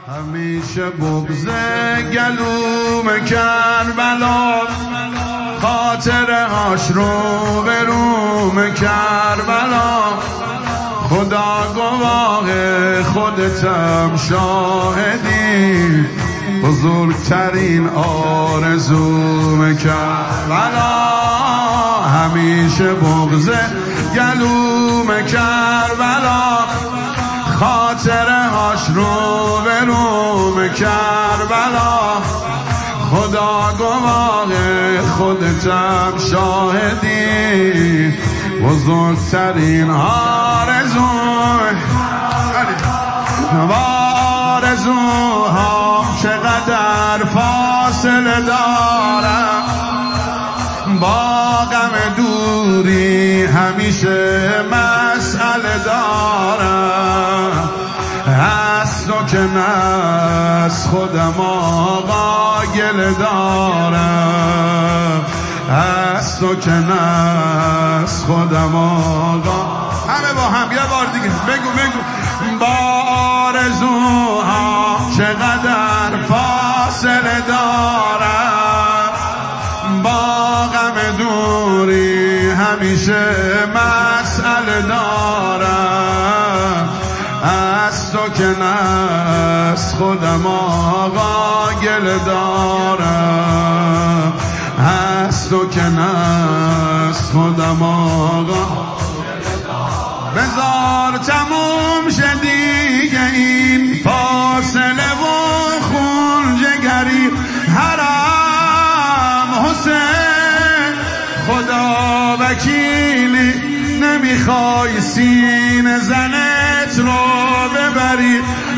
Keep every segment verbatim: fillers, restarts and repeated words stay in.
همیشه بغض گلوم کربلا، خاطرهاش رو به روم کربلا. خدا گواه خودتم شاهدی، بزرگترین آرزوم کربلا. همیشه بغض گلوم کربلا، خاطرهاش رو به روم کربلا. خدا گواه خودتم شاهدی، بزرگترین آرزو آرزوها چقدر فاصله دارم، با غم دوری همیشه مسئله دارم. از تو که نست خودم آقا گله دارم، از تو که نست خودم آقا. همه با هم یه بار دیگه بگو بگو. با آرزوها چقدر فاصله دارم، با غم دوری همیشه مسئله دارم. از تو که نست خودم آقا گله دارم، از تو که نست خودم آقا. بذار تموم شه دیگه این فاصله و خون جگری، حرام حسین خدا وکیلی. نمیخوای سینه زنت رو ببری،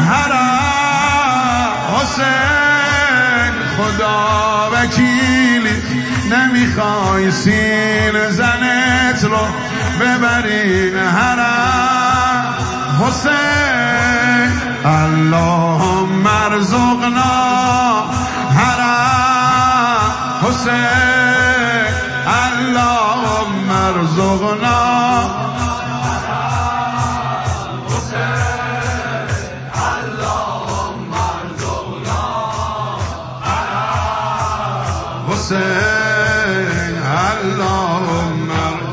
حرام حسین خدا وکیلی. نمیخوای سینه زنت رو ببری، حرام حسین. اللهم ارزقنا حرام حسین، اللهم ارزقنا حسین، اللهم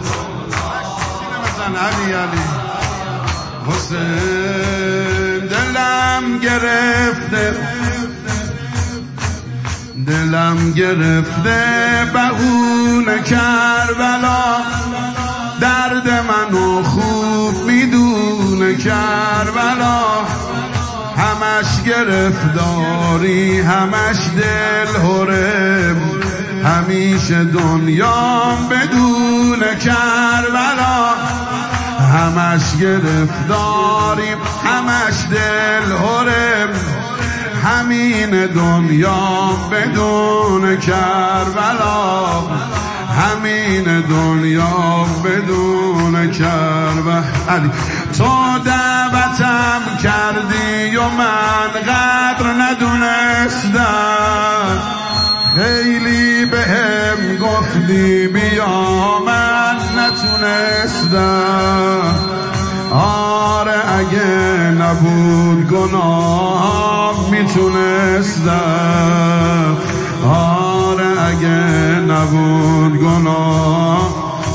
علی علی حسین. دلم گرفته دلم گرفته بهونه کربلا، درد منو خوب میدونه کربلا. همش گرفتاری همش دل هرم، همیشه دنیام بدون کربلا. همش گرفتاریم همش دل هرم، همین دنیام بدون کربلا. همین دنیام بدون کربلا. علی تو دعوتم کردی و من قدر ندونستم، خیلی بهم گفتی بیا من نتونستم. آره اگه نبود گناه میتونستم، آره اگه نبود گناه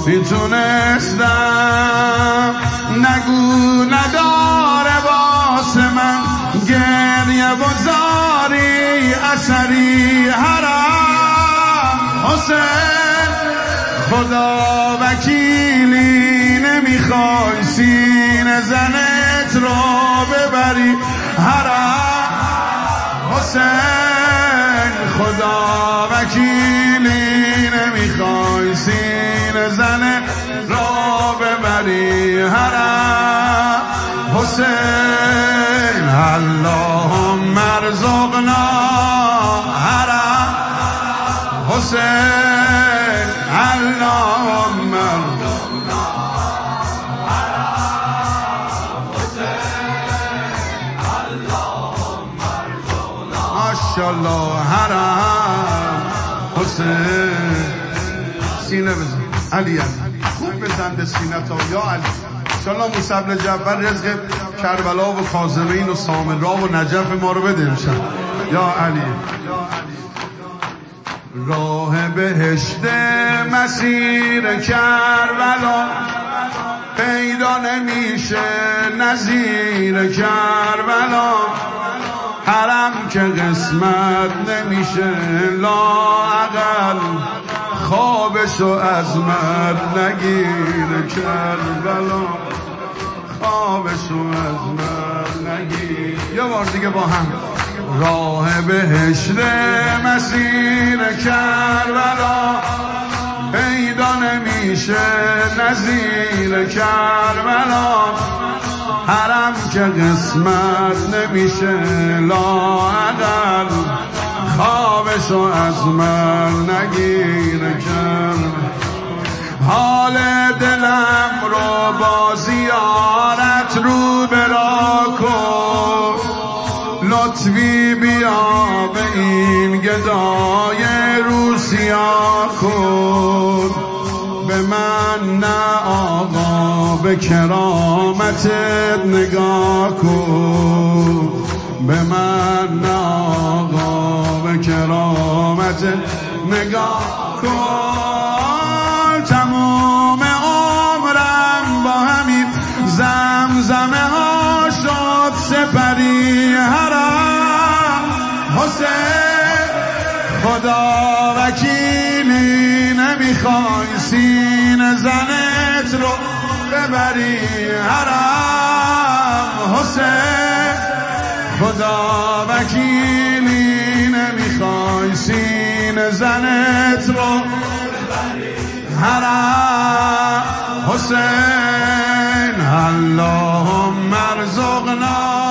میتونستم. نگو نداره واسه من گریه و زاری اثری، حرام حسین خدا وکیلی. نمیخوای سینه زنت رو ببری، حرام حسین خدا وکیلی. نمیخوای سینه زنت رو ببری، حرام حسین. اللهم ارزقنا حرام حسین، اللهم ارزقنا حرام حسین، اللهم ارزقنا ماشاءالله حرام حسین. سینه بزن علی علی، خوب بزن به سینه تا یا علی. انشالله موسی بن جعفر رزق کربلا و کاظمین و سامرا و نجف ما رو بده امشب یا علی. راه بهشت مسیر کربلا پیدا نمیشه نظیر کربلا، حرم که قسمت نمیشه لااقل خوابشو از مرد نگیر کربلا، خوابشو از مرد نگیر. یه بار دیگه با هم. راه بهشت مسیر کربلا پیدا نمیشه نظیر کربلا، حرم که قسمت نمیشه لااقل خوابشو از من نگیر کربلا. حال دلم رو با زیارت رو برا کن، لطفی بیا به این گدای رو سیاه کن، به من نه آقا به کرامتت نگاه کن، به من نه آقا به کرامتت نگاه کن. تمام عمرم با همین زمزمه ها شد سپری حرم، حسین خدا وکیلی نمیخوای سین زنت رو ببری حرم، حسین خدا وکیلی نمیخوای سین زنت رو ببری حرم، حسین اللهم ارزقنا